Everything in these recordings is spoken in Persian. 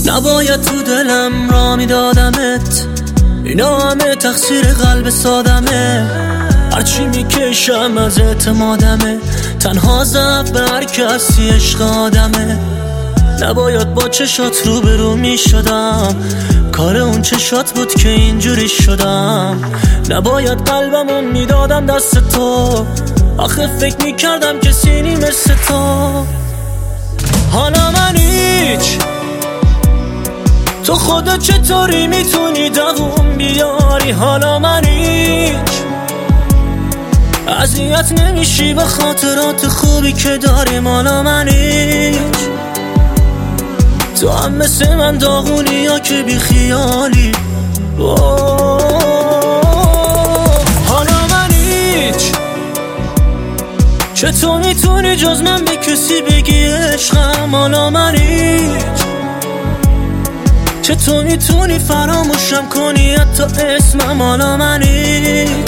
نباید تو دلم را میدادمت، اینا همه تقصیر قلب سادمه. هرچی میکشم از اعتمادمه، تنها ضعف به هر کسی عشق آدمه. نباید با چشات روبرو میشدم، کار اون چشات بود که اینجوری شدم. نباید قلبمو میدادم دست تو، آخه فکر میکردم کسی نی مثل تو. حالا من هیچ، تو خدا چطوری میتونی دووم بیاری؟ حالا من هیچ، اذیت نمیشی به خاطرات خوبی که داریم؟ حالا من هیچ، تو هم مثل من داغونی یا که بی خیالی؟ حالا من هیچ، چطور میتونی جز من به کسی بگی عشقم؟ حالا من هیچ، چطور میتونی فراموشم کنی حتی اسمم؟ حالا من هیچ،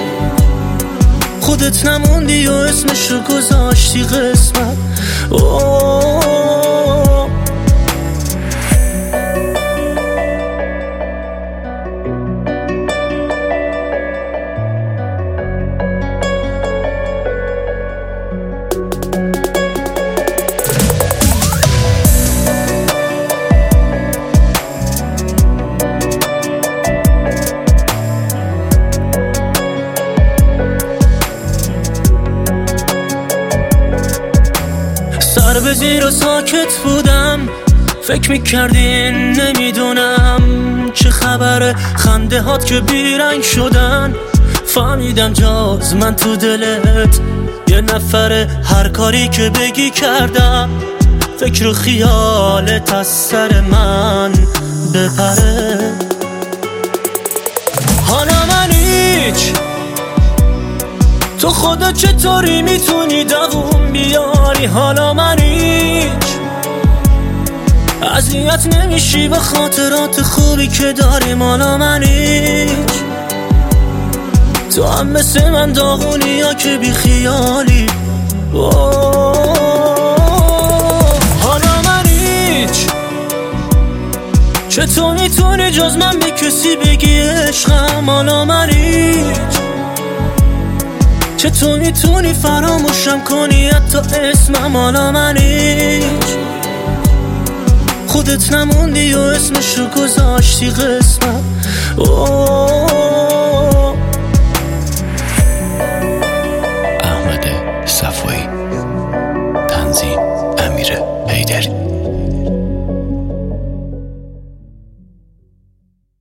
خودت نموندی و اسمشو گذاشتی قسمت. سر به زیر و ساکت بودم، فکر میکردین نمیدونم چه خبره. خنده هات که بیرنگ شدن، فهمیدم جاز من تو دلت یه نفره. هر کاری که بگی کردم، فکر و خیالت از سر من بپره. حالا من هیچ، تو خدا چطوری میتونی دووم بیاری؟ حالا من هیچ، اذیت نمیشی به خاطرات خوبی که داریم؟ حالا من هیچ، تو هم مثل من داغونی یا که بی خیالی؟ حالا من هیچ، چطور میتونی جز من به کسی بگی عشقم؟ حالا من هیچ، چطور میتونی فراموشم کنی حتی اسمم؟ حالا من هیچ، خودت نموندی و اسمشو گذاشتی قسمت.